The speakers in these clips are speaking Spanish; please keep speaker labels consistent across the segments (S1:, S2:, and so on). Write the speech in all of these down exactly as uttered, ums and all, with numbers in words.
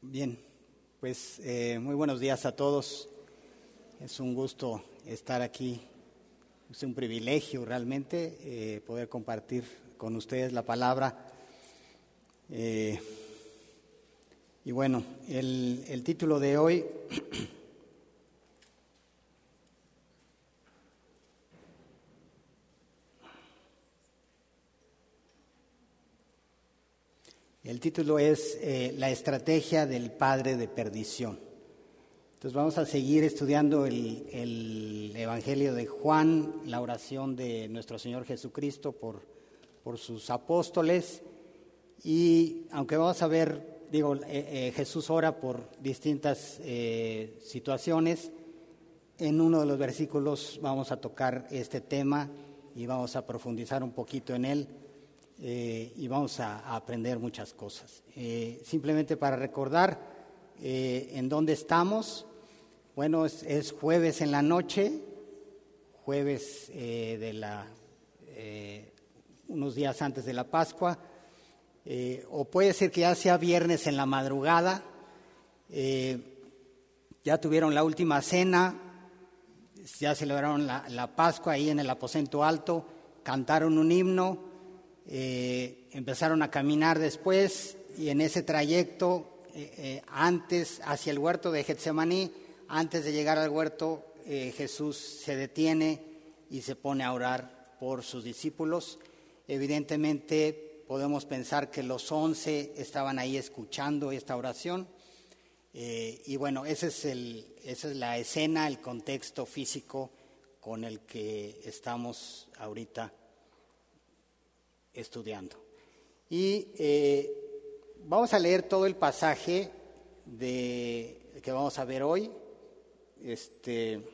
S1: Bien, pues eh, muy buenos días a todos. Es un gusto estar aquí. Es un privilegio realmente eh, poder compartir con ustedes la palabra. Eh, y bueno, el, el título de hoy El título es eh, La estrategia del padre de perdición. Entonces vamos a seguir estudiando el, el Evangelio de Juan, la oración de nuestro Señor Jesucristo por, por sus apóstoles. Y aunque vamos a ver, digo, eh, eh, Jesús ora por distintas eh, situaciones, en uno de los versículos vamos a tocar este tema y vamos a profundizar un poquito en él. Eh, y vamos a, a aprender muchas cosas. Eh, simplemente para recordar eh, en dónde estamos, bueno, es, es jueves en la noche, jueves eh, de la, eh, unos días antes de la Pascua, eh, o puede ser que ya sea viernes en la madrugada, eh, ya tuvieron la última cena, ya celebraron la, la Pascua ahí en el aposento alto, cantaron un himno. Eh, empezaron a caminar después y en ese trayecto eh, eh, antes hacia el huerto de Getsemaní, antes de llegar al huerto, eh, Jesús se detiene y se pone a orar por sus discípulos. Evidentemente podemos pensar que los once estaban ahí escuchando esta oración eh, y bueno, ese es el, esa es la escena, el contexto físico con el que estamos ahorita estudiando. Y eh, vamos a leer todo el pasaje de, que vamos a ver hoy. Este,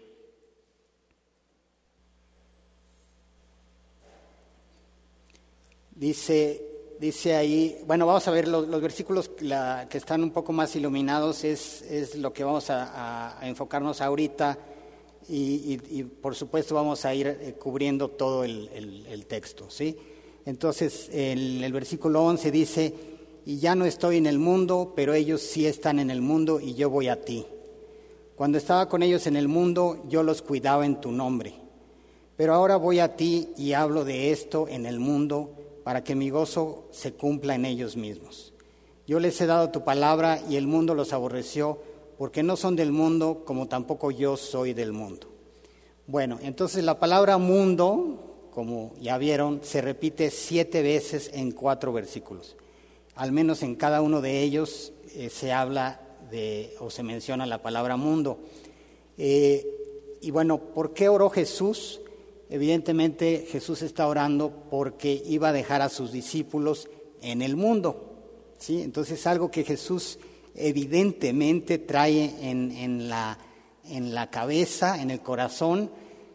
S1: dice, dice ahí, bueno, vamos a ver los, los versículos la, que están un poco más iluminados, es, es lo que vamos a, a, a enfocarnos ahorita y, y, y por supuesto vamos a ir eh, cubriendo todo el, el, el texto, ¿sí? Entonces, el, el versículo once dice, y ya no estoy en el mundo, pero ellos sí están en el mundo y yo voy a ti. Cuando estaba con ellos en el mundo, yo los cuidaba en tu nombre. Pero ahora voy a ti y hablo de esto en el mundo para que mi gozo se cumpla en ellos mismos. Yo les he dado tu palabra y el mundo los aborreció porque no son del mundo como tampoco yo soy del mundo. Bueno, entonces la palabra mundo, como ya vieron, se repite siete veces en cuatro versículos. Al menos en cada uno de ellos eh, se habla de o se menciona la palabra mundo. Eh, y bueno, ¿por qué oró Jesús? Evidentemente Jesús está orando porque iba a dejar a sus discípulos en el mundo, ¿sí? Entonces es algo que Jesús evidentemente trae en, en, la, en la cabeza, en el corazón.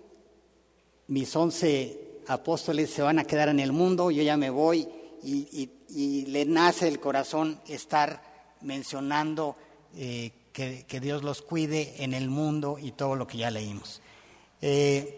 S1: Mis once apóstoles se van a quedar en el mundo, yo ya me voy y, y, y le nace el corazón estar mencionando eh, que, que Dios los cuide en el mundo y todo lo que ya leímos. Eh,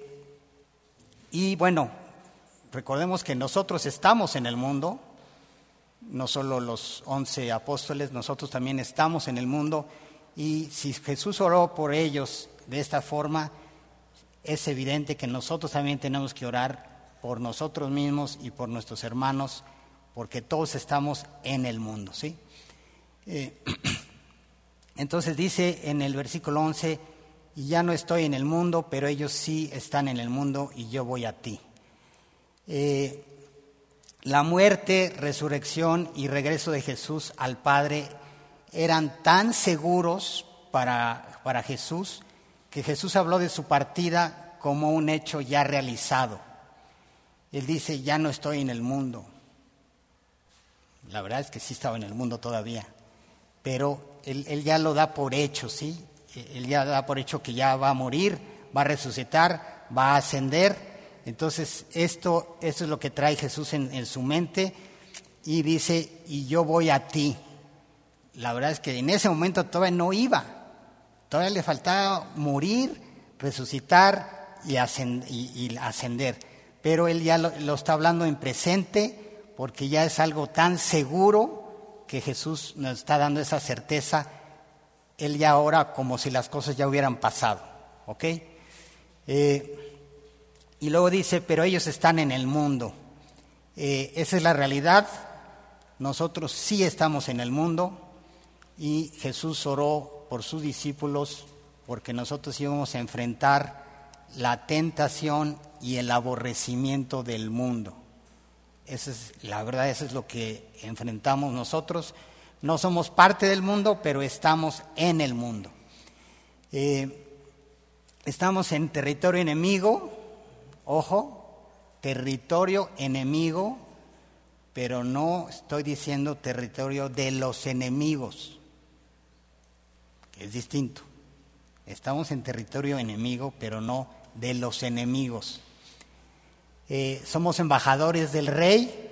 S1: y bueno, recordemos que nosotros estamos en el mundo, no solo los once apóstoles, nosotros también estamos en el mundo y si Jesús oró por ellos de esta forma, es evidente que nosotros también tenemos que orar por nosotros mismos y por nuestros hermanos, porque todos estamos en el mundo, ¿sí? Eh, entonces dice en el versículo once, y ya no estoy en el mundo, pero ellos sí están en el mundo y yo voy a ti. Eh, la muerte, resurrección y regreso de Jesús al Padre eran tan seguros para, para Jesús, que Jesús habló de su partida como un hecho ya realizado. Él dice, ya no estoy en el mundo. La verdad es que sí estaba en el mundo todavía, pero él, él ya lo da por hecho, ¿sí? Él ya da por hecho que ya va a morir, va a resucitar, va a ascender. Entonces, esto, esto es lo que trae Jesús en, en su mente y dice, y yo voy a ti. La verdad es que en ese momento todavía no iba, todavía le faltaba morir, resucitar y, ascend, y, y ascender. Pero él ya lo, lo está hablando en presente porque ya es algo tan seguro que Jesús nos está dando esa certeza, Él ya ora como si las cosas ya hubieran pasado, ¿ok? Eh, y luego dice, pero ellos están en el mundo. Eh, esa es la realidad, nosotros sí estamos en el mundo y Jesús oró por sus discípulos porque nosotros íbamos a enfrentar la tentación y el aborrecimiento del mundo. Esa es la verdad, eso es lo que enfrentamos nosotros. No somos parte del mundo, pero estamos en el mundo. Eh, estamos en territorio enemigo, ojo, territorio enemigo, pero no estoy diciendo territorio de los enemigos, que es distinto. Estamos en territorio enemigo, pero no de los enemigos. Eh, somos embajadores del Rey,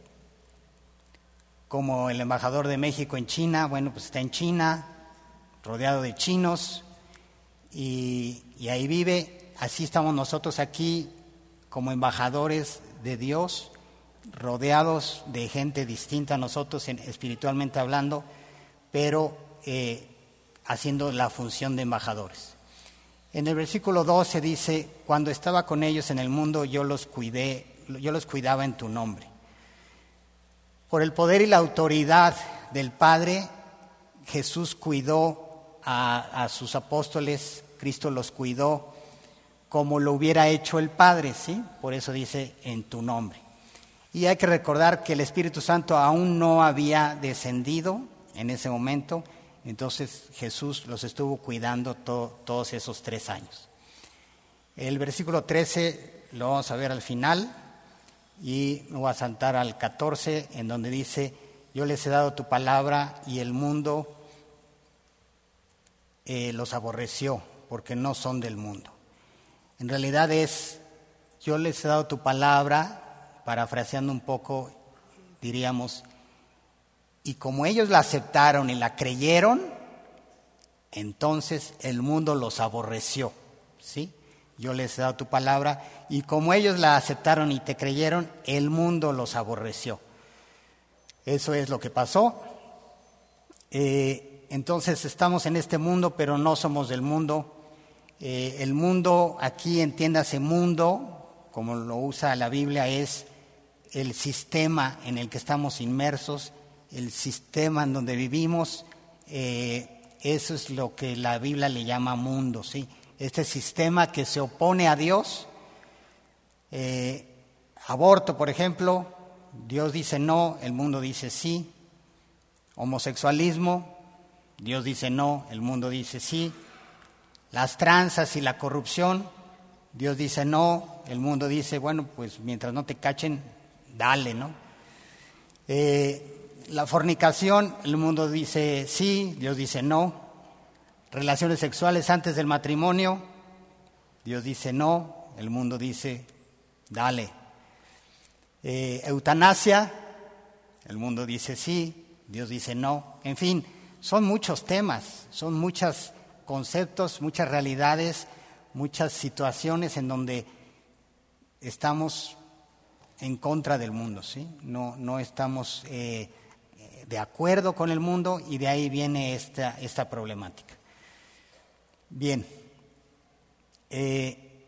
S1: como el embajador de México en China, bueno, pues está en China, rodeado de chinos, y, y ahí vive. Así estamos nosotros aquí, como embajadores de Dios, rodeados de gente distinta a nosotros, en, espiritualmente hablando, pero eh, haciendo la función de embajadores. En el versículo doce dice, cuando estaba con ellos en el mundo, yo los cuidé, yo los cuidaba en tu nombre. Por el poder y la autoridad del Padre, Jesús cuidó a, a sus apóstoles, Cristo los cuidó como lo hubiera hecho el Padre, ¿sí? Por eso dice, en tu nombre. Y hay que recordar que el Espíritu Santo aún no había descendido en ese momento, entonces Jesús los estuvo cuidando to, todos esos tres años. El versículo trece lo vamos a ver al final y me voy a saltar al catorce, en donde dice, yo les he dado tu palabra y el mundo eh, los aborreció porque no son del mundo. En realidad es, yo les he dado tu palabra, parafraseando un poco, diríamos, y como ellos la aceptaron y la creyeron, entonces el mundo los aborreció, ¿sí? Yo les he dado tu palabra, y como ellos la aceptaron y te creyeron, el mundo los aborreció. Eso es lo que pasó. Eh, entonces estamos en este mundo, pero no somos del mundo. Eh, el mundo, aquí entiéndase mundo, como lo usa la Biblia, es el sistema en el que estamos inmersos, el sistema en donde vivimos, eh, eso es lo que la Biblia le llama mundo, ¿sí? Este sistema que se opone a Dios, eh, aborto, por ejemplo, Dios dice no, el mundo dice sí. Homosexualismo, Dios dice no, el mundo dice sí. Las tranzas y la corrupción, Dios dice no, el mundo dice, bueno, pues mientras no te cachen, dale, ¿no? Eh, la fornicación, el mundo dice sí, Dios dice no. Relaciones sexuales antes del matrimonio, Dios dice no, el mundo dice dale. Eh, eutanasia, el mundo dice sí, Dios dice no. En fin, son muchos temas, son muchos conceptos, muchas realidades, muchas situaciones en donde estamos en contra del mundo, ¿sí? No, no estamos eh, de acuerdo con el mundo y de ahí viene esta, esta problemática. Bien, eh,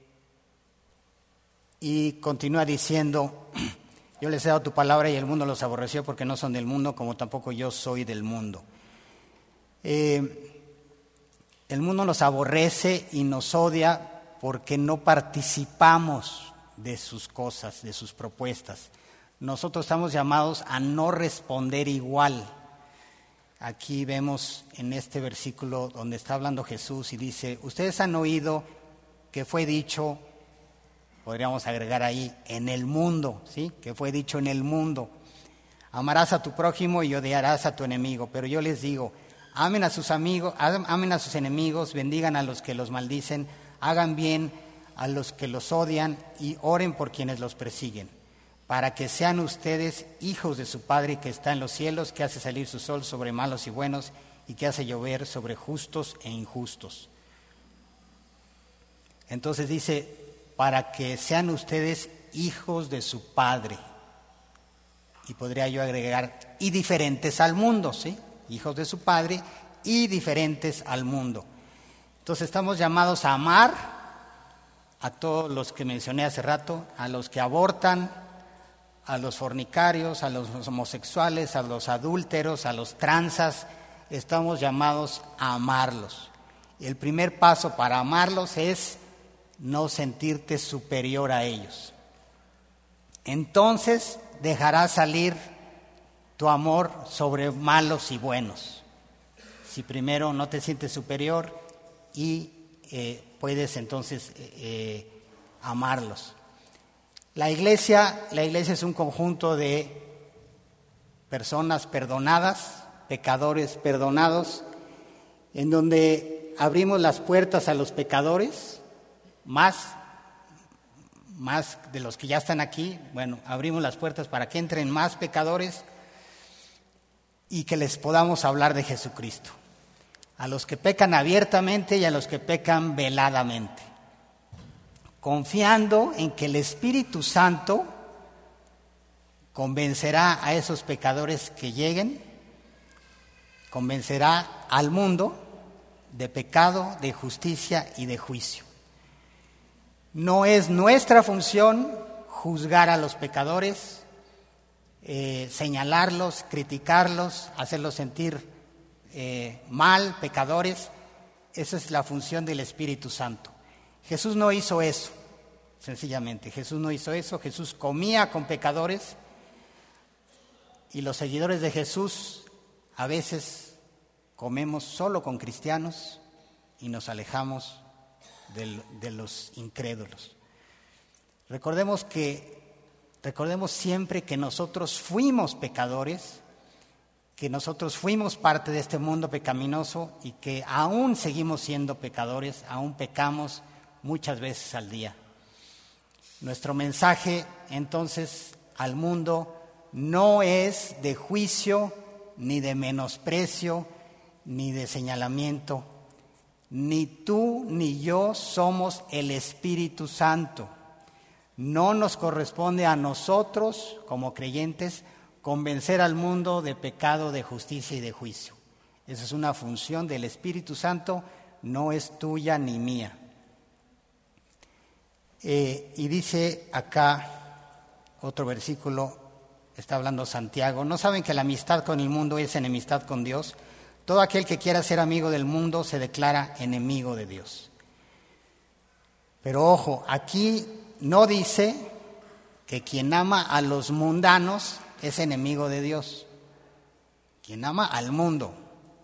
S1: y continúa diciendo, yo les he dado tu palabra y el mundo los aborreció porque no son del mundo, como tampoco yo soy del mundo. Eh, el mundo nos aborrece y nos odia porque no participamos de sus cosas, de sus propuestas. Nosotros estamos llamados a no responder igual. Aquí vemos en este versículo donde está hablando Jesús y dice, ustedes han oído que fue dicho, podríamos agregar ahí, en el mundo, ¿sí? Que fue dicho en el mundo, amarás a tu prójimo y odiarás a tu enemigo. Pero yo les digo, amen a sus amigos, amen a sus enemigos, bendigan a los que los maldicen, hagan bien a los que los odian y oren por quienes los persiguen, para que sean ustedes hijos de su Padre que está en los cielos, que hace salir su sol sobre malos y buenos y que hace llover sobre justos e injustos. Entonces dice, para que sean ustedes hijos de su Padre. Y podría yo agregar, y diferentes al mundo, ¿sí? Hijos de su Padre y diferentes al mundo. Entonces estamos llamados a amar a todos los que mencioné hace rato, a los que abortan, a los fornicarios, a los homosexuales, a los adúlteros, a los transas. Estamos llamados a amarlos. El primer paso para amarlos es no sentirte superior a ellos. Entonces dejarás salir tu amor sobre malos y buenos. Si primero no te sientes superior y eh, puedes entonces eh, eh, amarlos. La iglesia, la iglesia es un conjunto de personas perdonadas, pecadores perdonados, en donde abrimos las puertas a los pecadores, más, más de los que ya están aquí. Bueno, abrimos las puertas para que entren más pecadores y que les podamos hablar de Jesucristo, a los que pecan abiertamente y a los que pecan veladamente, confiando en que el Espíritu Santo convencerá a esos pecadores que lleguen, convencerá al mundo de pecado, de justicia y de juicio. No es nuestra función juzgar a los pecadores, eh, señalarlos, criticarlos, hacerlos sentir eh, mal, pecadores. Esa es la función del Espíritu Santo. Jesús no hizo eso, sencillamente. Jesús no hizo eso. Jesús comía con pecadores y los seguidores de Jesús a veces comemos solo con cristianos y nos alejamos de, de los incrédulos. Recordemos que, recordemos siempre que nosotros fuimos pecadores, que nosotros fuimos parte de este mundo pecaminoso y que aún seguimos siendo pecadores, aún pecamos muchas veces al día. Nuestro mensaje entonces al mundo no es de juicio, ni de menosprecio, ni de señalamiento. Ni tú ni yo somos el Espíritu Santo. No nos corresponde a nosotros, como creyentes, convencer al mundo de pecado, de justicia y de juicio. Esa es una función del Espíritu Santo, no es tuya ni mía. Eh, y dice acá otro versículo, está hablando Santiago: ¿no saben que la amistad con el mundo es enemistad con Dios? Todo aquel que quiera ser amigo del mundo se declara enemigo de Dios. Pero ojo, aquí no dice que quien ama a los mundanos es enemigo de Dios. Quien ama al mundo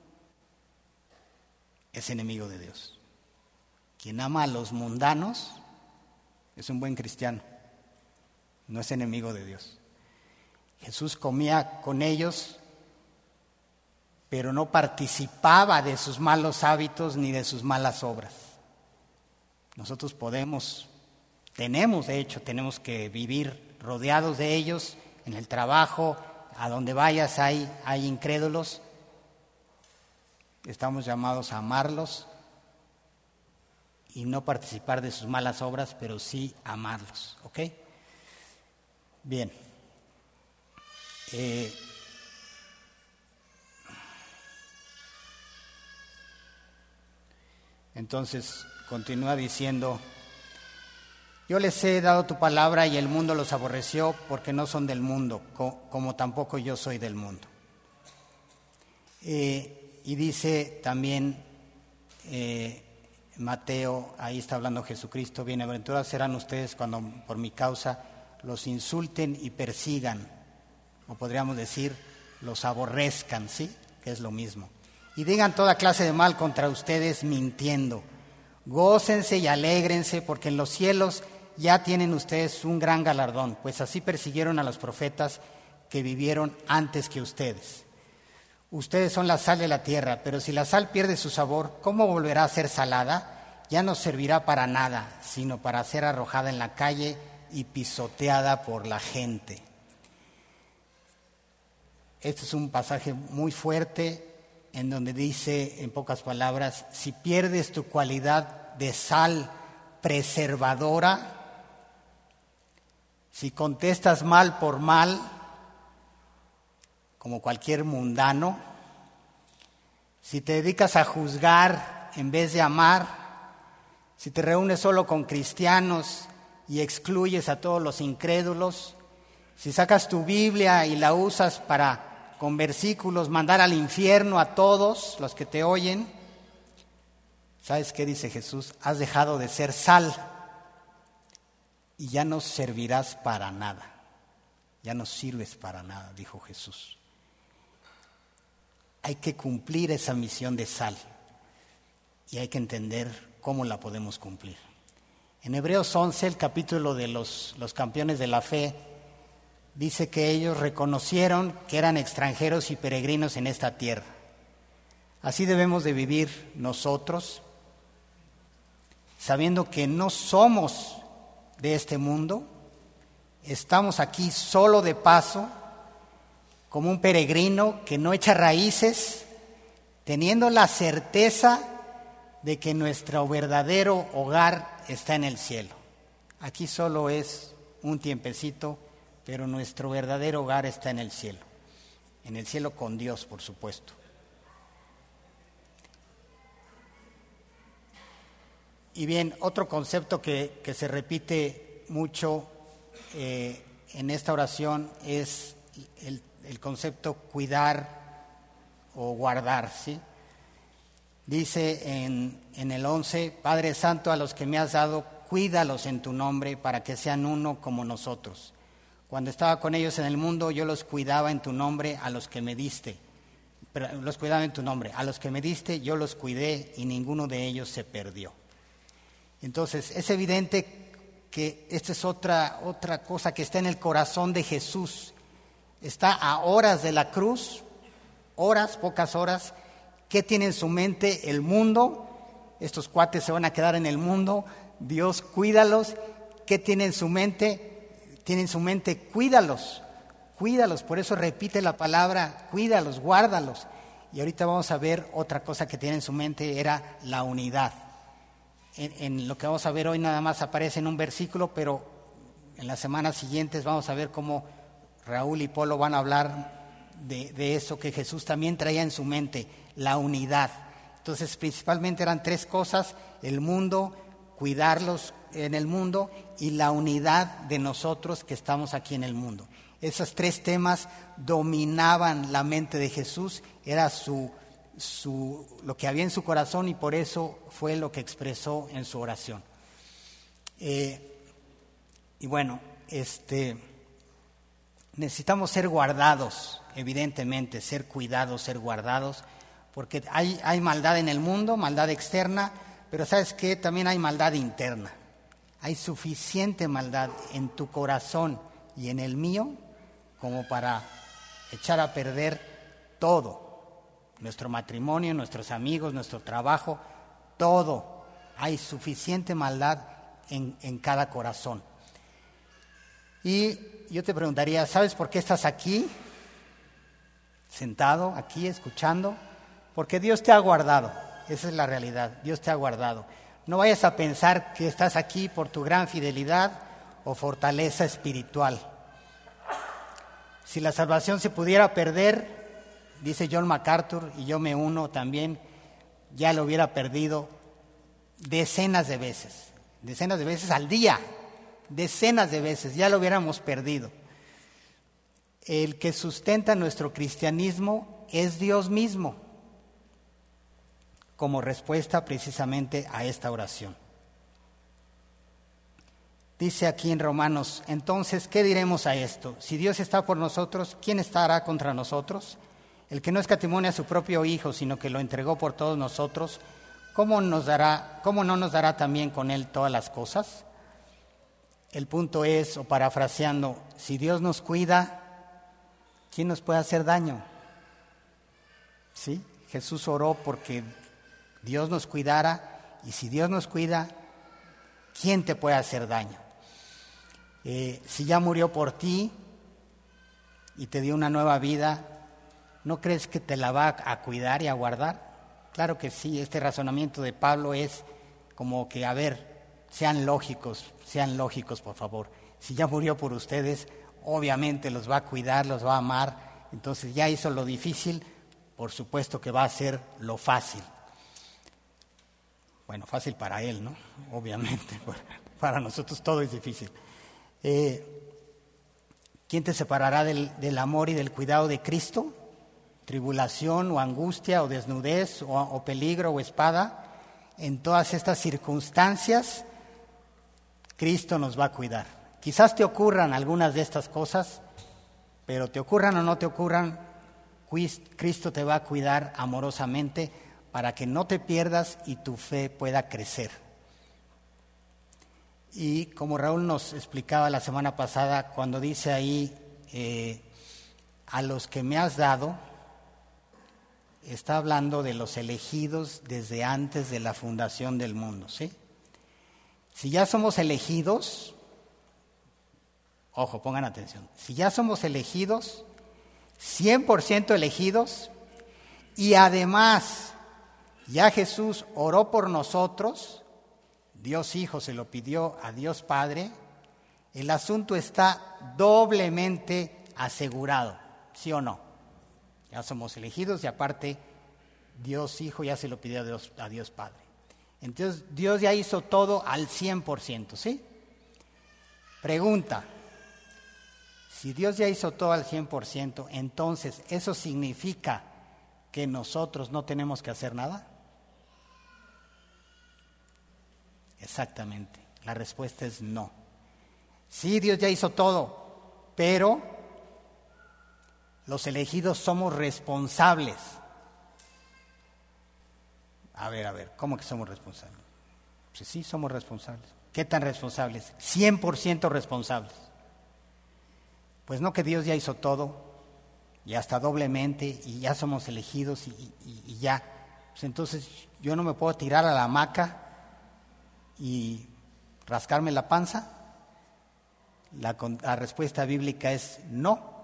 S1: es enemigo de Dios. Quien ama a los mundanos es un buen cristiano, no es enemigo de Dios. Jesús comía con ellos, pero no participaba de sus malos hábitos ni de sus malas obras. Nosotros podemos, tenemos de hecho, tenemos que vivir rodeados de ellos, en el trabajo, a donde vayas hay, hay incrédulos. Estamos llamados a amarlos y no participar de sus malas obras, pero sí amarlos, ¿ok? Bien. Eh, entonces continúa diciendo: yo les he dado tu palabra y el mundo los aborreció porque no son del mundo, co- como tampoco yo soy del mundo. Eh, y dice también eh, Mateo, ahí está hablando Jesucristo: bienaventurados serán ustedes cuando por mi causa los insulten y persigan, o podríamos decir, los aborrezcan, ¿sí? Que es lo mismo. Y digan toda clase de mal contra ustedes mintiendo. Gócense y alégrense, porque en los cielos ya tienen ustedes un gran galardón, pues así persiguieron a los profetas que vivieron antes que ustedes. Ustedes son la sal de la tierra, pero si la sal pierde su sabor, ¿cómo volverá a ser salada? Ya no servirá para nada, sino para ser arrojada en la calle y pisoteada por la gente. Este es un pasaje muy fuerte en donde dice, en pocas palabras, si pierdes tu cualidad de sal preservadora, si contestas mal por mal, como cualquier mundano, si te dedicas a juzgar en vez de amar, si te reúnes solo con cristianos y excluyes a todos los incrédulos, si sacas tu Biblia y la usas para, con versículos, mandar al infierno a todos los que te oyen, ¿sabes qué dice Jesús? Has dejado de ser sal y ya no servirás para nada. Ya no sirves para nada, dijo Jesús. Hay que cumplir esa misión de sal y hay que entender cómo la podemos cumplir. En Hebreos once, el capítulo de los, los campeones de la fe, dice que ellos reconocieron que eran extranjeros y peregrinos en esta tierra. Así debemos de vivir nosotros, sabiendo que no somos de este mundo, estamos aquí solo de paso, como un peregrino que no echa raíces, teniendo la certeza de que nuestro verdadero hogar está en el cielo. Aquí solo es un tiempecito, pero nuestro verdadero hogar está en el cielo. En el cielo con Dios, por supuesto. Y bien, otro concepto que, que se repite mucho eh, en esta oración es el, el concepto cuidar o guardar, ¿sí? Dice en, en el once, Padre Santo, a los que me has dado, cuídalos en tu nombre para que sean uno como nosotros. Cuando estaba con ellos en el mundo, yo los cuidaba en tu nombre a los que me diste. Pero los cuidaba en tu nombre. A los que me diste, yo los cuidé y ninguno de ellos se perdió. Entonces, es evidente que esta es otra, otra cosa que está en el corazón de Jesús. Está a horas de la cruz, horas, pocas horas. ¿Qué tiene en su mente el mundo? Estos cuates se van a quedar en el mundo. Dios, cuídalos. ¿Qué tiene en su mente? Tiene en su mente, cuídalos, cuídalos. Por eso repite la palabra, cuídalos, guárdalos. Y ahorita vamos a ver otra cosa que tiene en su mente, era la unidad. En, en lo que vamos a ver hoy nada más aparece en un versículo, pero en las semanas siguientes vamos a ver cómo Raúl y Polo van a hablar de, de eso que Jesús también traía en su mente, la unidad. Entonces, principalmente eran tres cosas: el mundo, cuidarlos en el mundo, y la unidad de nosotros que estamos aquí en el mundo. Esos tres temas dominaban la mente de Jesús, era su, su, lo que había en su corazón, y por eso fue lo que expresó en su oración. Eh, y bueno, este, necesitamos ser guardados, evidentemente, ser cuidados, ser guardados, porque hay, hay maldad en el mundo, maldad externa, pero ¿sabes qué? También hay maldad interna. Hay suficiente maldad en tu corazón y en el mío como para echar a perder todo. Nuestro matrimonio, nuestros amigos, nuestro trabajo, todo. Hay suficiente maldad en, en cada corazón. Y yo te preguntaría, ¿sabes por qué estás aquí? Sentado, aquí, escuchando. Porque Dios te ha guardado. Esa es la realidad. Dios te ha guardado. No vayas a pensar que estás aquí por tu gran fidelidad o fortaleza espiritual. Si la salvación se pudiera perder, dice John MacArthur, y yo me uno también, ya lo hubiera perdido decenas de veces, decenas de veces al día, decenas de veces, ya lo hubiéramos perdido. El que sustenta nuestro cristianismo es Dios mismo, como respuesta precisamente a esta oración. Dice aquí en Romanos, entonces, ¿qué diremos a esto? Si Dios está por nosotros, ¿quién estará contra nosotros? El que no escatimó a su propio Hijo, sino que lo entregó por todos nosotros, ¿cómo nos dará, cómo no nos dará también con Él todas las cosas? El punto es, o parafraseando, si Dios nos cuida, ¿quién nos puede hacer daño? ¿Sí? Jesús oró porque Dios nos cuidara, y si Dios nos cuida, ¿quién te puede hacer daño? Eh, si ya murió por ti y te dio una nueva vida, ¿no crees que te la va a cuidar y a guardar? Claro que sí. Este razonamiento de Pablo es como que, a ver, sean lógicos, sean lógicos, por favor. Si ya murió por ustedes, obviamente los va a cuidar, los va a amar Entonces ya hizo lo difícil, por supuesto que va a hacer lo fácil. Bueno, fácil para él, ¿no? Obviamente, para nosotros todo es difícil. Eh, ¿Quién te separará del, del amor y del cuidado de Cristo? ¿Tribulación o angustia o desnudez o, o peligro o espada? En todas estas circunstancias, Cristo nos va a cuidar. Quizás te ocurran algunas de estas cosas, pero te ocurran o no te ocurran, Cristo te va a cuidar amorosamente para que no te pierdas y tu fe pueda crecer. Y como Raúl nos explicaba la semana pasada, cuando dice ahí, eh, a los que me has dado, está hablando de los elegidos desde antes de la fundación del mundo, ¿sí? Si ya somos elegidos, ojo, pongan atención, si ya somos elegidos, cien por ciento elegidos, y además ya Jesús oró por nosotros, Dios Hijo se lo pidió a Dios Padre, el asunto está doblemente asegurado, ¿sí o no? Ya somos elegidos y aparte Dios Hijo ya se lo pidió a Dios, a Dios Padre. Entonces Dios ya hizo todo al cien por ciento, ¿sí? Pregunta, si Dios ya hizo todo al cien por ciento, entonces ¿eso significa que nosotros no tenemos que hacer nada? Exactamente, la respuesta es no. Sí, Dios ya hizo todo, pero los elegidos somos responsables. A ver, a ver, ¿cómo que somos responsables? Pues sí, somos responsables. ¿Qué tan responsables? cien por ciento responsables. Pues no que Dios ya hizo todo, y hasta doblemente, y ya somos elegidos, y, y, y ya. Pues entonces yo no me puedo tirar a la hamaca y rascarme la panza. La, la respuesta bíblica es no.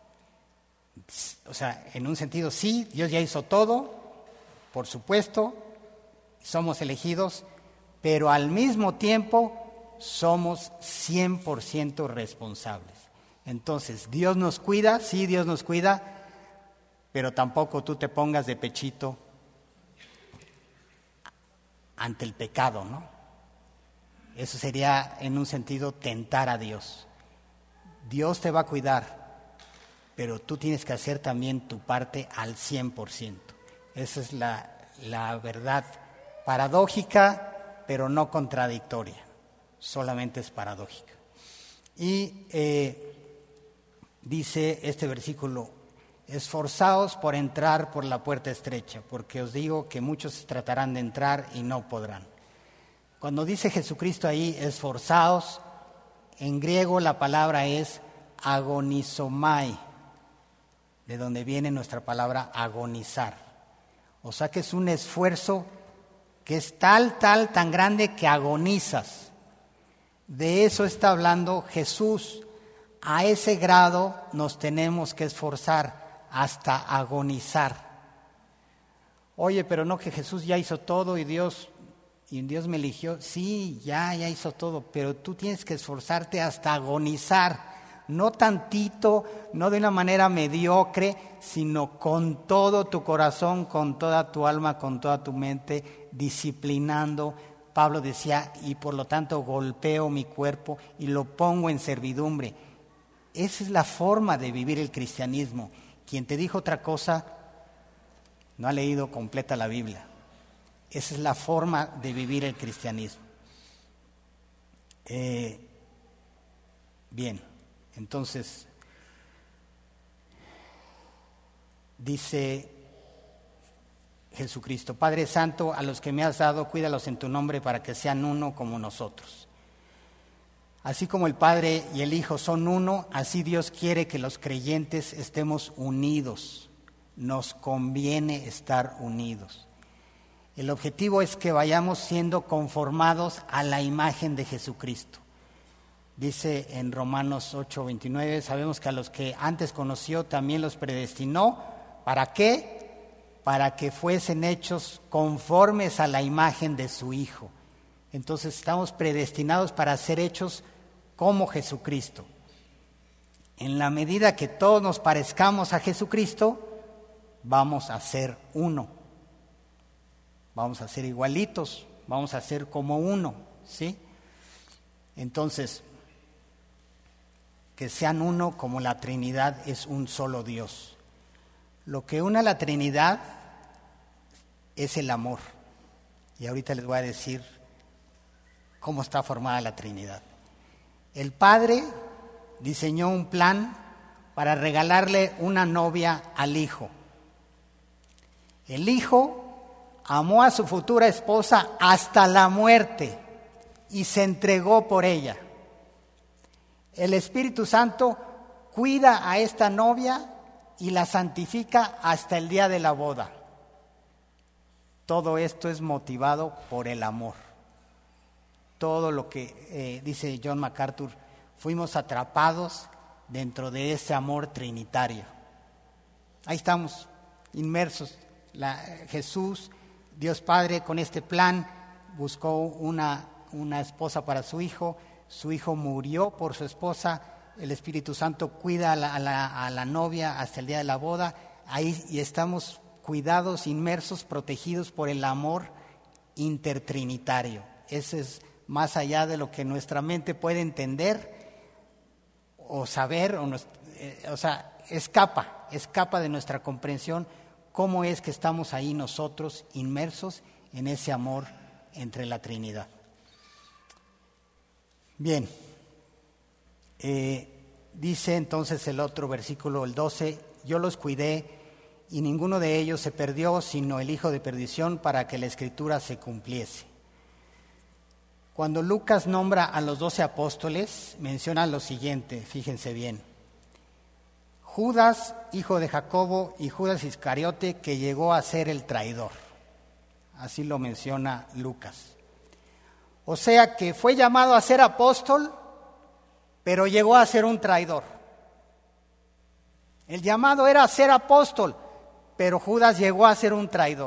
S1: O sea, en un sentido sí, Dios ya hizo todo, por supuesto, somos elegidos, pero al mismo tiempo somos cien por ciento responsables. Entonces, Dios nos cuida, sí, Dios nos cuida, pero tampoco tú te pongas de pechito ante el pecado, ¿no? Eso sería, en un sentido, tentar a Dios. Dios te va a cuidar, pero tú tienes que hacer también tu parte al cien por ciento. Esa es la, la verdad paradójica, pero no contradictoria. Solamente es paradójica. Y eh, dice este versículo, esforzaos por entrar por la puerta estrecha, porque os digo que muchos tratarán de entrar y no podrán. Cuando dice Jesucristo ahí, esforzaos, en griego la palabra es agonizomai, de donde viene nuestra palabra agonizar. O sea que es un esfuerzo que es tal, tal, tan grande que agonizas. De eso está hablando Jesús. A ese grado nos tenemos que esforzar hasta agonizar. Oye, pero no que Jesús ya hizo todo y Dios, y Dios me eligió. Sí, ya, ya hizo todo, pero tú tienes que esforzarte hasta agonizar. No tantito, no de una manera mediocre, sino con todo tu corazón, con toda tu alma, con toda tu mente, disciplinando. Pablo decía, y por lo tanto golpeo mi cuerpo y lo pongo en servidumbre. Esa es la forma de vivir el cristianismo. Quien te dijo otra cosa no ha leído completa la Biblia. Esa es la forma de vivir el cristianismo. Eh, bien, entonces, dice Jesucristo, Padre Santo, a los que me has dado, cuídalos en tu nombre para que sean uno como nosotros. Así como el Padre y el Hijo son uno, así Dios quiere que los creyentes estemos unidos. Nos conviene estar unidos. El objetivo es que vayamos siendo conformados a la imagen de Jesucristo. Dice en Romanos ocho veintinueve, sabemos que a los que antes conoció también los predestinó. ¿Para qué? Para que fuesen hechos conformes a la imagen de su Hijo. Entonces estamos predestinados para ser hechos como Jesucristo. en la medida que todos nos parezcamos a Jesucristo, vamos a ser uno. Vamos a ser igualitos, vamos a ser como uno, ¿sí? Entonces, que sean uno como la Trinidad es un solo Dios. Lo que une a la Trinidad es el amor. Y ahorita les voy a decir cómo está formada la Trinidad. El Padre diseñó un plan para regalarle una novia al Hijo. El Hijo amó a su futura esposa hasta la muerte y se entregó por ella. El Espíritu Santo cuida a esta novia y la santifica hasta el día de la boda. Todo esto es motivado por el amor. Todo lo que eh, dice John MacArthur, fuimos atrapados dentro de ese amor trinitario. Ahí estamos, inmersos. La, Jesús, Dios Padre, con este plan buscó una, una esposa para su Hijo. Su Hijo murió por su esposa. El Espíritu Santo cuida a la, a la, a la novia hasta el día de la boda. Ahí y estamos cuidados, inmersos, protegidos por el amor intertrinitario. Ese es más allá de lo que nuestra mente puede entender o saber, o, nos, eh, o sea, escapa, escapa de nuestra comprensión cómo es que estamos ahí nosotros inmersos en ese amor entre la Trinidad. Bien, eh, dice entonces el otro versículo, el doce, yo los cuidé y ninguno de ellos se perdió, sino el hijo de perdición, para que la Escritura se cumpliese. Cuando Lucas nombra a los doce apóstoles, menciona lo siguiente, fíjense bien. Judas, hijo de Jacobo, y Judas Iscariote, que llegó a ser el traidor. Así lo menciona Lucas. O sea que fue llamado a ser apóstol, pero llegó a ser un traidor. El llamado era a ser apóstol, pero Judas llegó a ser un traidor.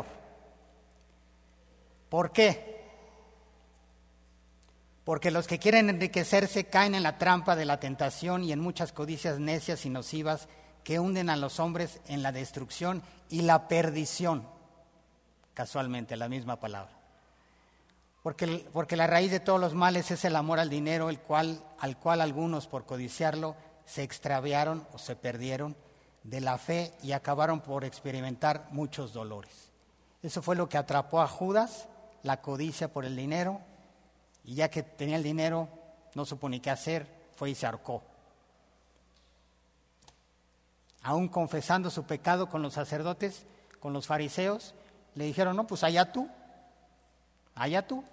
S1: ¿Por qué? Porque los que quieren enriquecerse caen en la trampa de la tentación y en muchas codicias necias y nocivas que hunden a los hombres en la destrucción y la perdición. Casualmente, la misma palabra. Porque, porque la raíz de todos los males es el amor al dinero, el cual, al cual algunos por codiciarlo se extraviaron o se perdieron de la fe y acabaron por experimentar muchos dolores. Eso fue lo que atrapó a Judas, la codicia por el dinero, y ya que tenía el dinero, no supo ni qué hacer, fue y se ahorcó. Aún confesando su pecado con los sacerdotes, con los fariseos, le dijeron, no, pues allá tú, allá tú.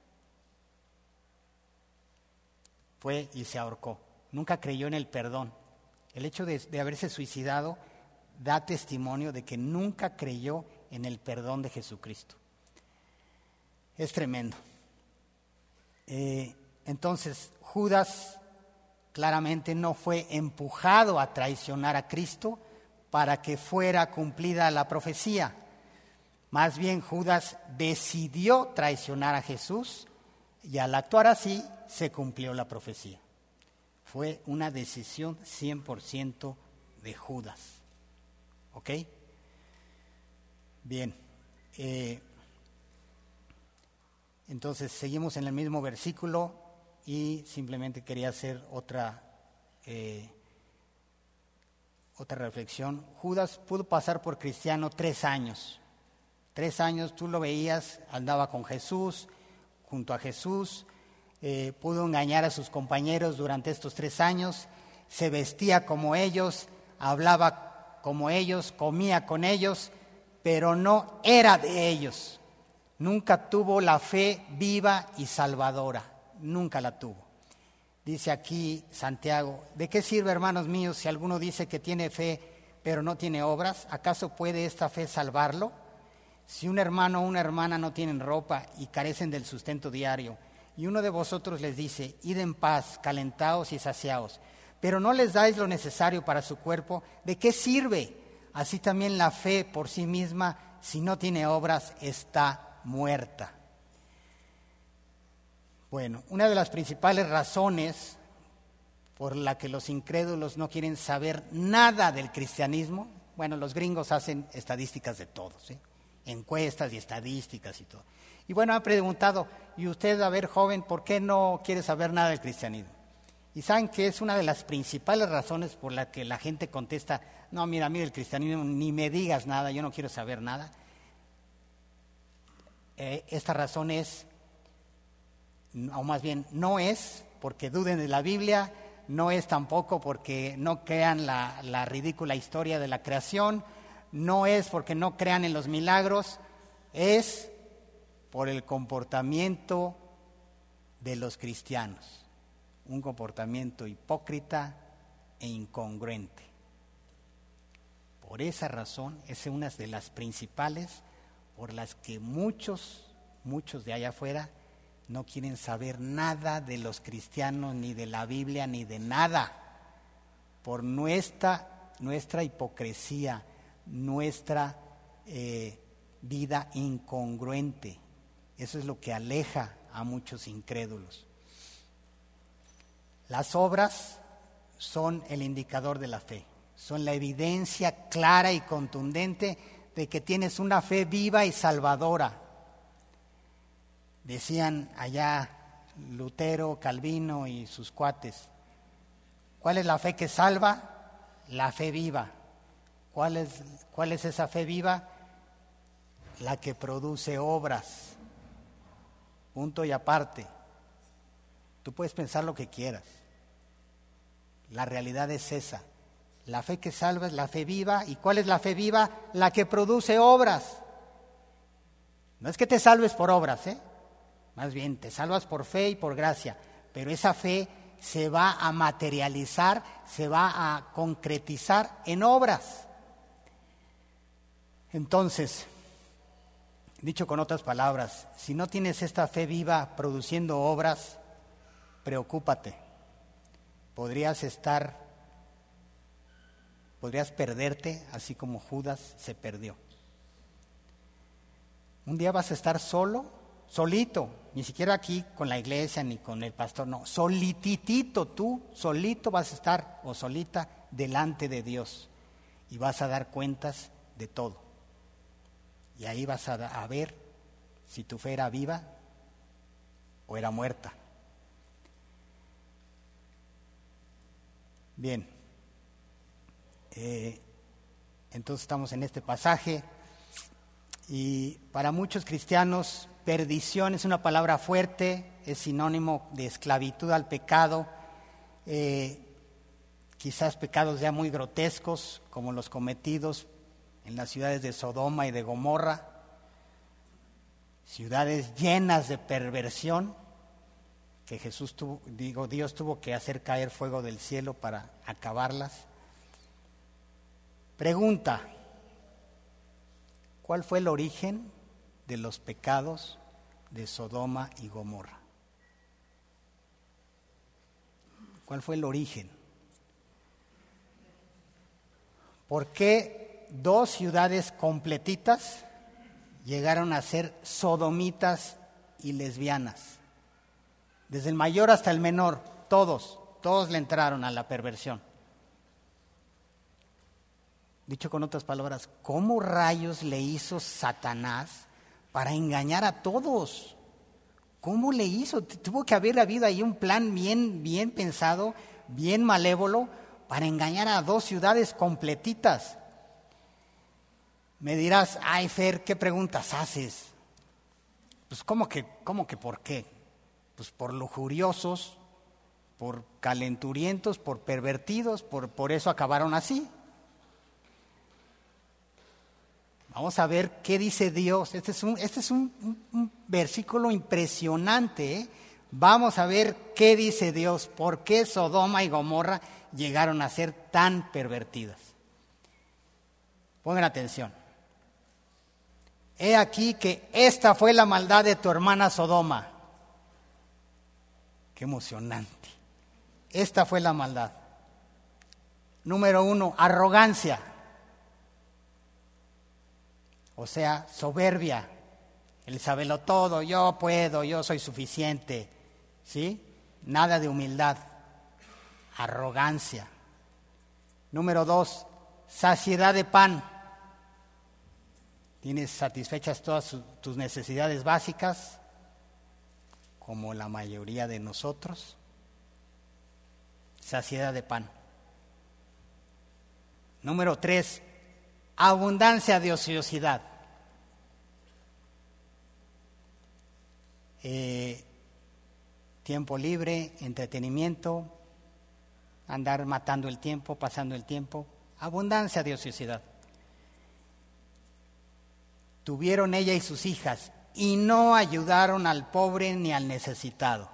S1: Fue y se ahorcó. Nunca creyó en el perdón. El hecho de, de haberse suicidado da testimonio de que nunca creyó en el perdón de Jesucristo. Es tremendo. Eh, entonces, Judas claramente no fue empujado a traicionar a Cristo para que fuera cumplida la profecía. Más bien, Judas decidió traicionar a Jesús y al actuar así se cumplió la profecía. Fue una decisión cien por ciento de Judas. ¿Ok? Bien. Eh, entonces, seguimos en el mismo versículo y simplemente quería hacer otra, eh, otra reflexión. Judas pudo pasar por cristiano tres años. Tres años tú lo veías, andaba con Jesús, junto a Jesús. Eh, pudo engañar a sus compañeros durante estos tres años, se vestía como ellos, hablaba como ellos, comía con ellos, pero no era de ellos. Nunca tuvo la fe viva y salvadora, nunca la tuvo. Dice aquí Santiago, ¿de qué sirve, hermanos míos, si alguno dice que tiene fe, pero no tiene obras? ¿Acaso puede esta fe salvarlo? Si un hermano o una hermana no tienen ropa y carecen del sustento diario, y uno de vosotros les dice, id en paz, calentaos y saciaos, pero no les dais lo necesario para su cuerpo, ¿de qué sirve? Así también la fe por sí misma, si no tiene obras, está muerta. Bueno, una de las principales razones por la que los incrédulos no quieren saber nada del cristianismo. Bueno, los gringos hacen estadísticas de todo, ¿sí? Encuestas y estadísticas y todo. Y bueno, han preguntado, y usted, a ver, joven, ¿por qué no quiere saber nada del cristianismo? Y saben que es una de las principales razones por la que la gente contesta, no, mira, a mí del cristianismo ni me digas nada, yo no quiero saber nada. Eh, esta razón es, o más bien, no es porque duden de la Biblia, no es tampoco porque no crean la, la ridícula historia de la creación, no es porque no crean en los milagros, es por el comportamiento de los cristianos. Un comportamiento hipócrita e incongruente. Por esa razón, es una de las principales por las que muchos, muchos de allá afuera no quieren saber nada de los cristianos, ni de la Biblia, ni de nada, por nuestra, nuestra hipocresía, nuestra eh, vida incongruente. Eso es lo que aleja a muchos incrédulos. Las obras son el indicador de la fe, son la evidencia clara y contundente de que tienes una fe viva y salvadora. Decían allá Lutero, Calvino y sus cuates, ¿cuál es la fe que salva? La fe viva. ¿Cuál es, cuál es esa fe viva? La que produce obras. Punto y aparte. Tú puedes pensar lo que quieras. La realidad es esa. La fe que salva es la fe viva. ¿Y cuál es la fe viva? La que produce obras. No es que te salves por obras, ¿eh? Más bien, te salvas por fe y por gracia. Pero esa fe se va a materializar, se va a concretizar en obras. Entonces, dicho con otras palabras, si no tienes esta fe viva produciendo obras, preocúpate. Podrías estar, podrías perderte, así como Judas se perdió. Un día vas a estar solo, solito, ni siquiera aquí con la iglesia ni con el pastor, no, solititito tú, solito vas a estar o solita delante de Dios y vas a dar cuentas de todo. Y ahí vas a, a ver si tu fe era viva o era muerta. Bien, eh, entonces estamos en este pasaje y para muchos cristianos perdición es una palabra fuerte, es sinónimo de esclavitud al pecado, eh, quizás pecados ya muy grotescos como los cometidos en las ciudades de Sodoma y de Gomorra, ciudades llenas de perversión, que Jesús tuvo, digo, Dios tuvo que hacer caer fuego del cielo para acabarlas. Pregunta, ¿cuál fue el origen de los pecados de Sodoma y Gomorra? ¿Cuál fue el origen? ¿Por qué dos ciudades completitas llegaron a ser sodomitas y lesbianas? Desde el mayor hasta el menor, todos, todos le entraron a la perversión. Dicho con otras palabras, ¿cómo rayos le hizo Satanás para engañar a todos? ¿Cómo le hizo? Tuvo que haber habido ahí un plan bien, bien pensado, bien malévolo, para engañar a dos ciudades completitas. Me dirás, ay Fer, ¿qué preguntas haces? Pues ¿cómo que, cómo que por qué? Pues por lujuriosos, por calenturientos, por pervertidos, por, por eso acabaron así. Vamos a ver qué dice Dios. Este es un, este es un, un, un versículo impresionante, ¿eh? Vamos a ver qué dice Dios, por qué Sodoma y Gomorra llegaron a ser tan pervertidas. Pongan atención. He aquí que esta fue la maldad de tu hermana Sodoma. Qué emocionante. Esta fue la maldad. Número uno, arrogancia. O sea, soberbia. El sabelo todo, yo puedo, yo soy suficiente. ¿Sí? Nada de humildad. arrogancia. Número dos, saciedad de pan. Tienes satisfechas todas su, tus necesidades básicas, como la mayoría de nosotros. Saciedad de pan. Número tres, abundancia de ociosidad. Eh, tiempo libre, entretenimiento, andar matando el tiempo, pasando el tiempo. Abundancia de ociosidad. Tuvieron ella y sus hijas y no ayudaron al pobre ni al necesitado.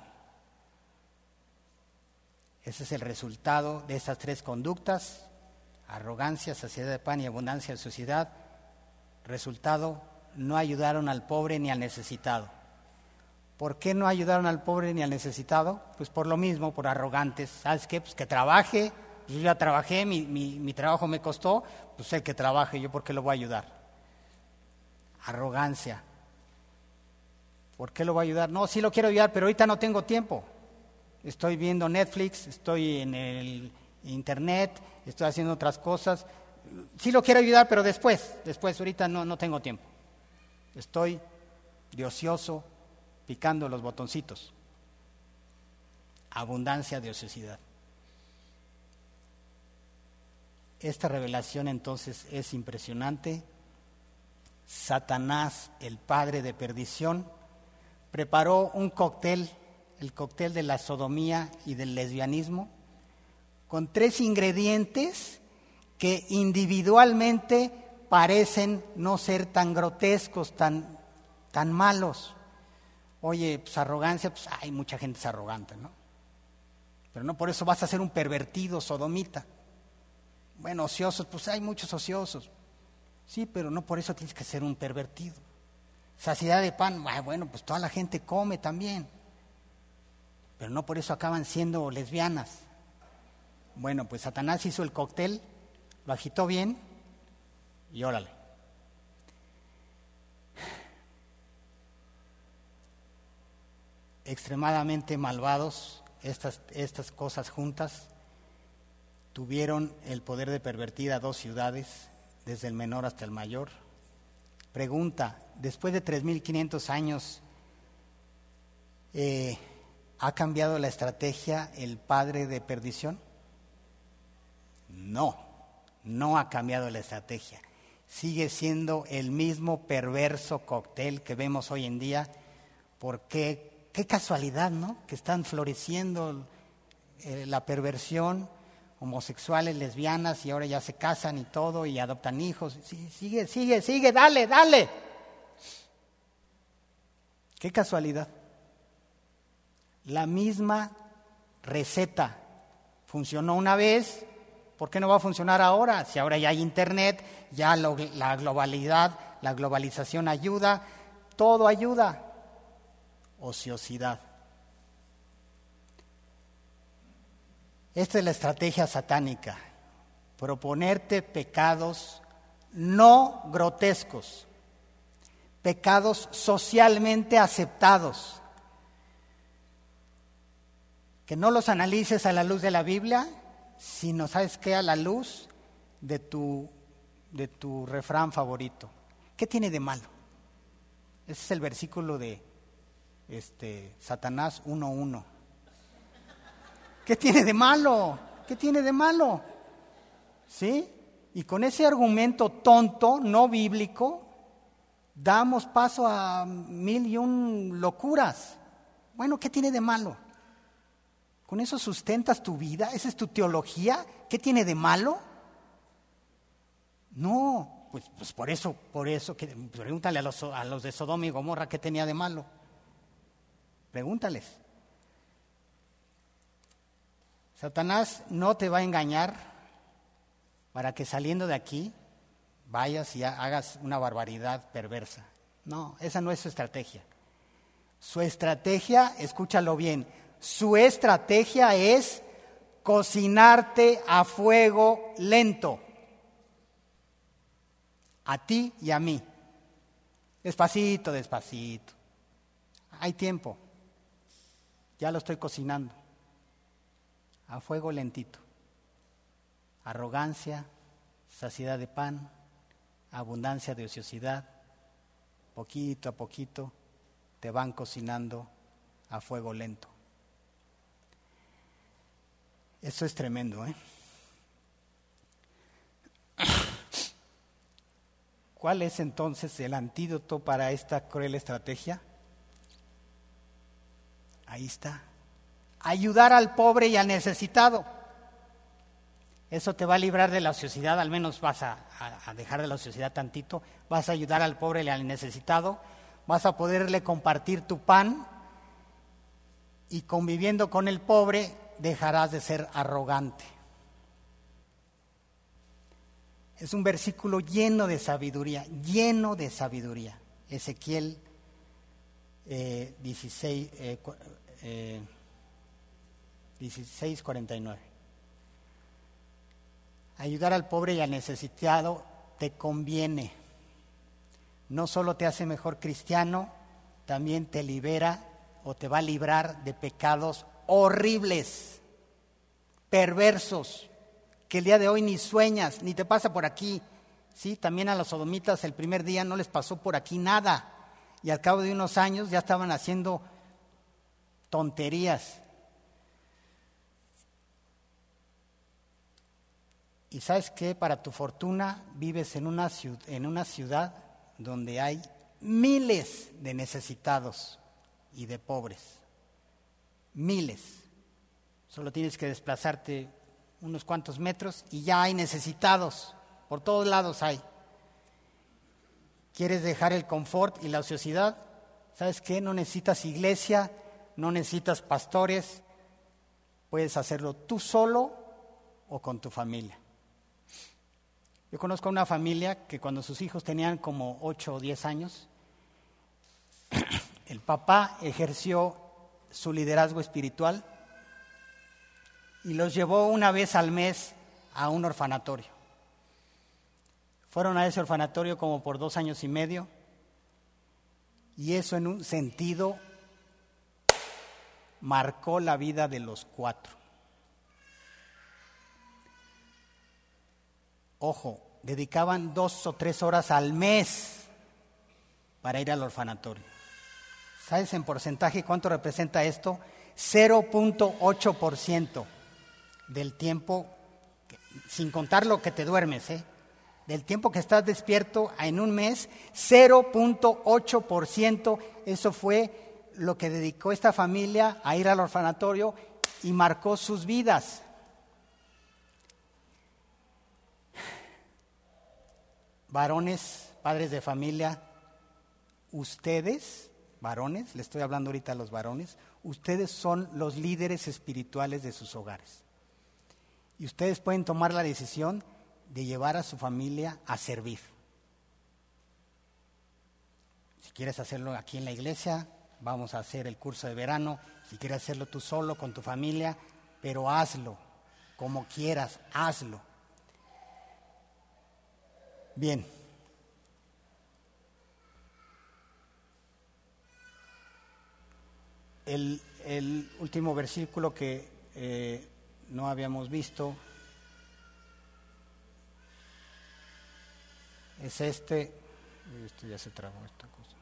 S1: Ese es el resultado de estas tres conductas: arrogancia, saciedad de pan y abundancia de ociosidad. Resultado, no ayudaron al pobre ni al necesitado. ¿Por qué no ayudaron al pobre ni al necesitado? Pues por lo mismo, por arrogantes. ¿Sabes qué? Pues que trabaje, yo ya trabajé, mi, mi, mi trabajo me costó, pues el que trabaje, ¿yo por qué lo voy a ayudar? Arrogancia. ¿Por qué lo voy a ayudar? No, sí lo quiero ayudar, pero ahorita no tengo tiempo. Estoy viendo Netflix, estoy en el internet, estoy haciendo otras cosas. Sí lo quiero ayudar, pero después, después, ahorita no, no tengo tiempo. Estoy de ocioso, picando los botoncitos. Abundancia de ociosidad. Esta revelación entonces es impresionante. Satanás, el padre de perdición, preparó un cóctel, el cóctel de la sodomía y del lesbianismo, con tres ingredientes que individualmente parecen no ser tan grotescos, tan, tan malos. Oye, pues arrogancia, pues hay mucha gente es arrogante, ¿no? Pero no por eso vas a ser un pervertido sodomita. Bueno, ociosos, pues hay muchos ociosos. Sí, pero no por eso tienes que ser un pervertido. Saciedad de pan, bueno, pues toda la gente come también. Pero no por eso acaban siendo lesbianas. Bueno, pues Satanás hizo el cóctel, lo agitó bien y órale. Extremadamente malvados, estas, estas cosas juntas tuvieron el poder de pervertir a dos ciudades, desde el menor hasta el mayor. Pregunta, después de tres mil quinientos años, eh, ¿ha cambiado la estrategia el padre de perdición? No, no ha cambiado la estrategia. Sigue siendo el mismo perverso cóctel que vemos hoy en día. Porque qué casualidad, ¿no? Que están floreciendo eh, la perversión, homosexuales, lesbianas, y ahora ya se casan y todo, y adoptan hijos. Sí, sigue, sigue, sigue, dale, dale. Qué casualidad. La misma receta funcionó una vez, ¿por qué no va a funcionar ahora? Si ahora ya hay internet, ya lo, la globalidad, la globalización ayuda, todo ayuda. Ociosidad. Esta es la estrategia satánica: proponerte pecados no grotescos, pecados socialmente aceptados, que no los analices a la luz de la Biblia, sino, ¿sabes qué?, a la luz de tu, de tu refrán favorito. ¿Qué tiene de malo? Ese es el versículo de este, Satanás uno uno. ¿Qué tiene de malo? ¿Qué tiene de malo? ¿Sí? Y con ese argumento tonto, no bíblico, damos paso a mil y un locuras. Bueno, ¿qué tiene de malo? ¿Con eso sustentas tu vida? ¿Esa es tu teología? ¿Qué tiene de malo? No, pues, pues por eso, por eso, que, pregúntale a los, a los de Sodoma y Gomorra qué tenía de malo. Pregúntales. Satanás no te va a engañar para que saliendo de aquí vayas y hagas una barbaridad perversa. No, esa no es su estrategia. Su estrategia, escúchalo bien, su estrategia es cocinarte a fuego lento. A ti y a mí. Despacito, despacito. Hay tiempo. Ya lo estoy cocinando. a fuego lentito. Arrogancia, saciedad de pan, abundancia de ociosidad, poquito a poquito te van cocinando a fuego lento. Esto es tremendo, ¿eh? ¿Cuál es entonces el antídoto para esta cruel estrategia? Ahí está. Ayudar al pobre y al necesitado. Eso te va a librar de la ociosidad, al menos vas a, a, a dejar de la ociosidad tantito, vas a ayudar al pobre y al necesitado, vas a poderle compartir tu pan y conviviendo con el pobre dejarás de ser arrogante. Es un versículo lleno de sabiduría, lleno de sabiduría. Ezequiel eh, dieciséis, eh, eh, dieciséis cuarenta y nueve. Ayudar al pobre y al necesitado te conviene. No solo te hace mejor cristiano, también te libera o te va a librar de pecados horribles, perversos, que el día de hoy ni sueñas, ni te pasa por aquí. Sí, también a los sodomitas el primer día no les pasó por aquí nada, y al cabo de unos años ya estaban haciendo tonterías. Y ¿sabes qué? Para tu fortuna vives en una ciudad, en una ciudad donde hay miles de necesitados y de pobres. Miles. Solo tienes que desplazarte unos cuantos metros y ya hay necesitados. Por todos lados hay. ¿Quieres dejar el confort y la ociosidad? ¿Sabes qué? No necesitas iglesia, no necesitas pastores. Puedes hacerlo tú solo o con tu familia. Yo conozco a una familia que cuando sus hijos tenían como ocho o diez años, el papá ejerció su liderazgo espiritual y los llevó una vez al mes a un orfanatorio. Fueron a ese orfanatorio como por dos años y medio, y eso en un sentido marcó la vida de los cuatro. Ojo, dedicaban dos o tres horas al mes para ir al orfanatorio. ¿Sabes en porcentaje cuánto representa esto? cero punto ocho por ciento del tiempo, sin contar lo que te duermes, ¿eh? Del tiempo que estás despierto en un mes, cero punto ocho por ciento, eso fue lo que dedicó esta familia a ir al orfanatorio y marcó sus vidas. Varones, padres de familia, ustedes, varones, le estoy hablando ahorita a los varones, ustedes son los líderes espirituales de sus hogares. Y ustedes pueden tomar la decisión de llevar a su familia a servir. Si quieres hacerlo aquí en la iglesia, vamos a hacer el curso de verano. Si quieres hacerlo tú solo, con tu familia, pero hazlo, como quieras, hazlo. Bien. El, el último versículo que eh, no habíamos visto es este. Esto ya se trabó esta cosa.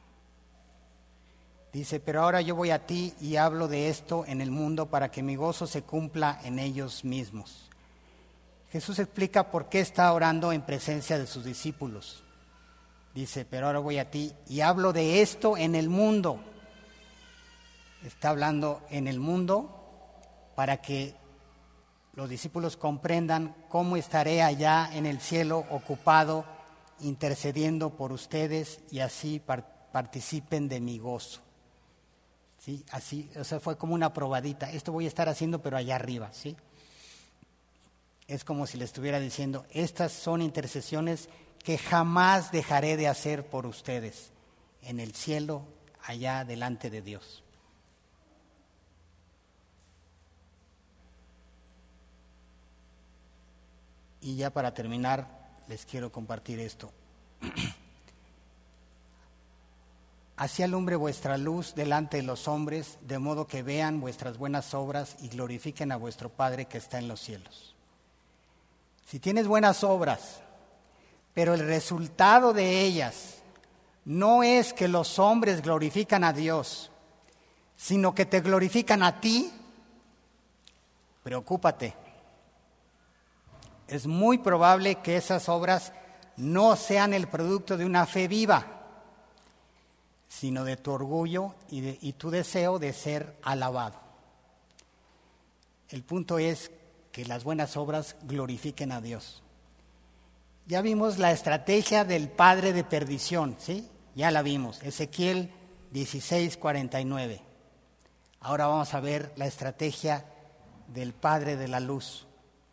S1: Dice, pero ahora yo voy a ti y hablo de esto en el mundo para que mi gozo se cumpla en ellos mismos. Jesús explica por qué está orando en presencia de sus discípulos. Dice, pero ahora voy a ti y hablo de esto en el mundo. Está hablando en el mundo para que los discípulos comprendan cómo estaré allá en el cielo ocupado, intercediendo por ustedes y así par- participen de mi gozo. ¿Sí? Así, o sea, fue como una probadita. Esto voy a estar haciendo, pero allá arriba, ¿sí? Es como si le estuviera diciendo, estas son intercesiones que jamás dejaré de hacer por ustedes en el cielo, allá delante de Dios. Y ya para terminar, les quiero compartir esto. así alumbre vuestra luz delante de los hombres, de modo que vean vuestras buenas obras y glorifiquen a vuestro Padre que está en los cielos. Si tienes buenas obras, pero el resultado de ellas no es que los hombres glorifican a Dios, sino que te glorifican a ti, preocúpate. Es muy probable que esas obras no sean el producto de una fe viva, sino de tu orgullo y, de, y tu deseo de ser alabado. El punto es que las buenas obras glorifiquen a Dios. Ya vimos la estrategia del padre de perdición, ¿sí? Ya la vimos, Ezequiel dieciséis, cuarenta y nueve. Ahora vamos a ver la estrategia del padre de la luz.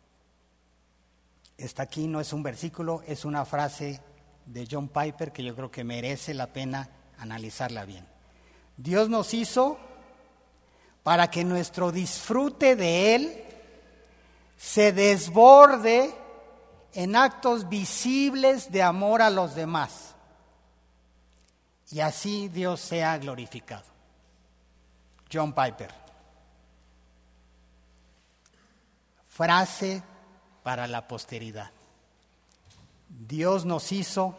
S1: Esta aquí no es un versículo, es una frase de John Piper que yo creo que merece la pena analizarla bien. Dios nos hizo para que nuestro disfrute de Él se desborde en actos visibles de amor a los demás, y así Dios sea glorificado. John Piper. Frase para la posteridad. Dios nos hizo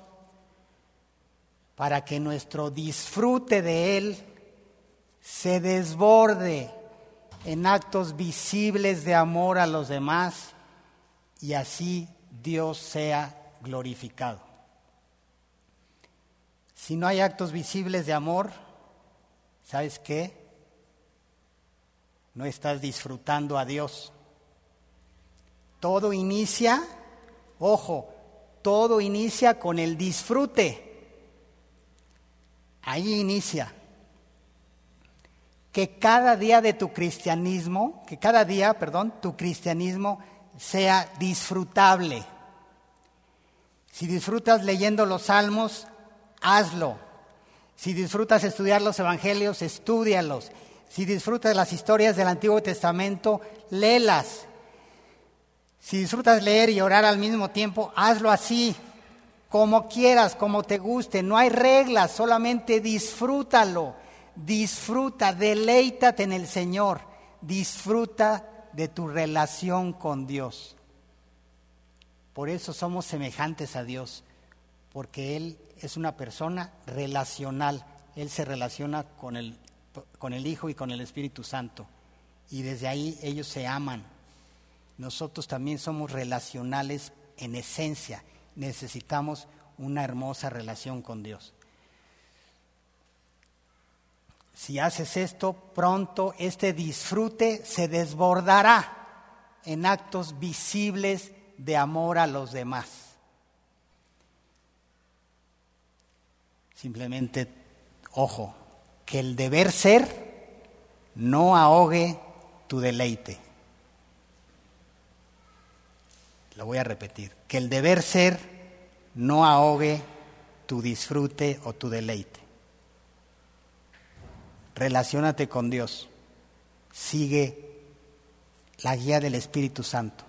S1: para que nuestro disfrute de Él se desborde en actos visibles de amor a los demás, y así Dios sea glorificado. Si no hay actos visibles de amor, ¿sabes qué? No estás disfrutando a Dios. Todo inicia, ojo, todo inicia con el disfrute. Ahí inicia. Que cada día de tu cristianismo, que cada día, perdón, tu cristianismo sea disfrutable. Si disfrutas leyendo los salmos, hazlo. Si disfrutas estudiar los evangelios, estúdialos. Si disfrutas las historias del Antiguo Testamento, léelas. Si disfrutas leer y orar al mismo tiempo, hazlo así, como quieras, como te guste. No hay reglas, solamente disfrútalo. Disfruta, deleítate en el Señor. Disfruta de tu relación con Dios. Por eso somos semejantes a Dios, porque Él es una persona relacional. Él se relaciona con el, con el Hijo y con el Espíritu Santo. Y desde ahí ellos se aman. Nosotros también somos relacionales en esencia. Necesitamos una hermosa relación con Dios. Si haces esto, pronto este disfrute se desbordará en actos visibles de amor a los demás. Simplemente, ojo, que el deber ser no ahogue tu deleite. Lo voy a repetir, que el deber ser no ahogue tu disfrute o tu deleite. Relaciónate con Dios, sigue la guía del Espíritu Santo.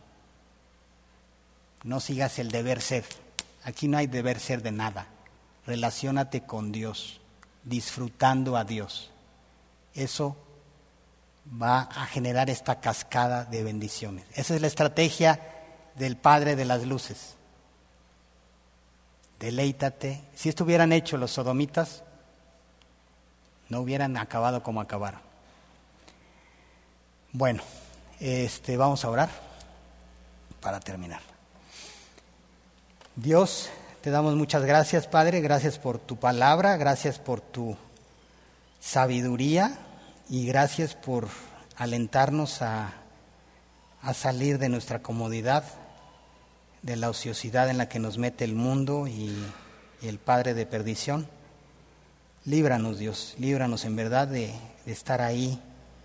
S1: No sigas el deber ser, aquí no hay deber ser de nada. Relaciónate con Dios, disfrutando a Dios. Eso va a generar esta cascada de bendiciones. Esa es la estrategia del Padre de las Luces. Deleítate. Si esto hubieran hecho los sodomitas, no hubieran acabado como acabaron. Bueno, este, vamos a orar para terminar. Dios, te damos muchas gracias, Padre. Gracias por tu palabra, gracias por tu sabiduría y gracias por alentarnos a, a salir de nuestra comodidad, de la ociosidad en la que nos mete el mundo y, y el padre de perdición. Líbranos, Dios, líbranos en verdad de, de estar ahí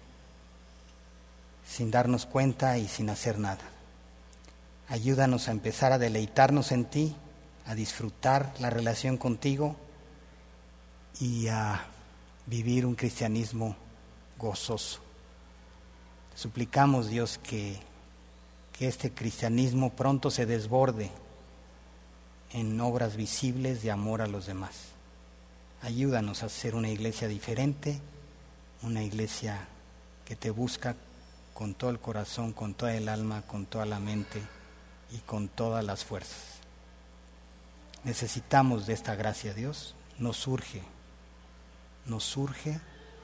S1: sin darnos cuenta y sin hacer nada. Ayúdanos a empezar a deleitarnos en ti, a disfrutar la relación contigo y a vivir un cristianismo gozoso. Suplicamos, Dios, que, que este cristianismo pronto se desborde en obras visibles de amor a los demás. Ayúdanos a ser una iglesia diferente, una iglesia que te busca con todo el corazón, con toda el alma, con toda la mente y con todas las fuerzas. Necesitamos de esta gracia, Dios. Nos urge, nos urge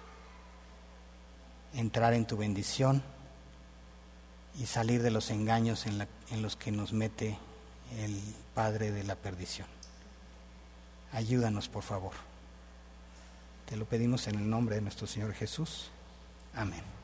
S1: entrar en tu bendición y salir de los engaños en, la, en los que nos mete el padre de la perdición. Ayúdanos, por favor. Te lo pedimos en el nombre de nuestro Señor Jesús. Amén.